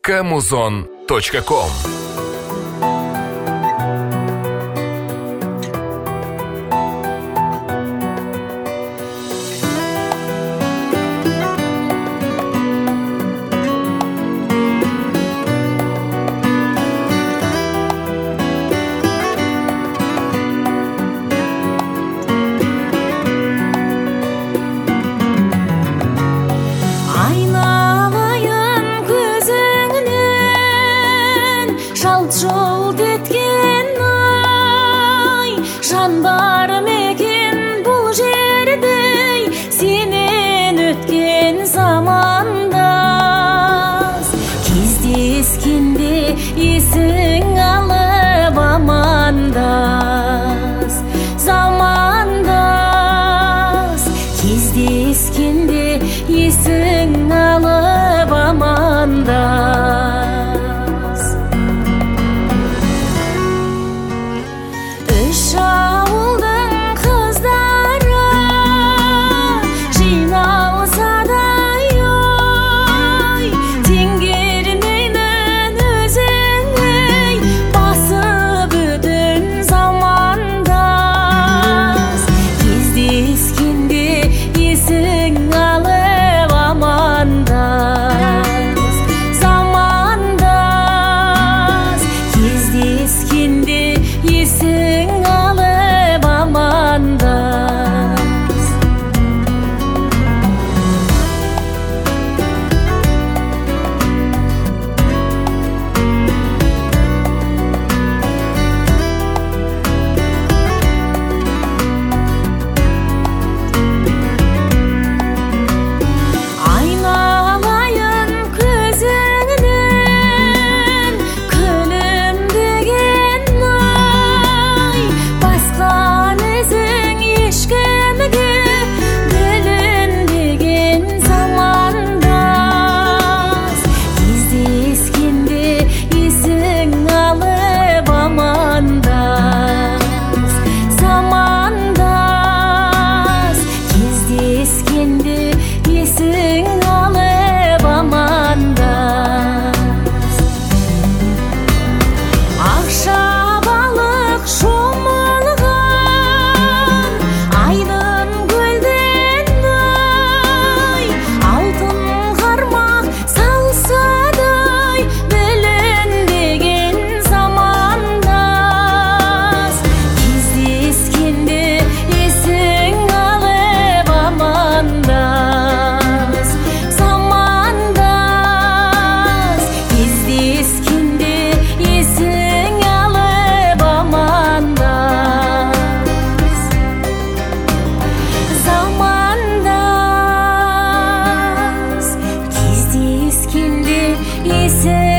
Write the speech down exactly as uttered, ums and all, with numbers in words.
камузон точка ком. Жалт еткен ай, жан бар мекен бұл жерде, сенен өткен замандас. Кездескенде есің алып амандас, замандас. Кездескенде есің алып амандас. Үш ауылдың қыздары жиналса да ой, теңгермеймін өзіңе, басып өтін замандас. Кездескенде есің алып амандас, замандас. Кездескенде есің алып амандас. Айналайын көзіңнен күлімдеген ай, басқан ізің ешкімге білінбеген замандас. Кездескенде есің алып амандас, замандас. Кездескенде есің алып амандас. Ақша балық шомылған айдын көлден ай, алтын қармақ салсадай білінбеген замандас. Кездескенде есің алып амандас, замандас. Кездескенде есің алып амандас, замандас. Кездескенде есің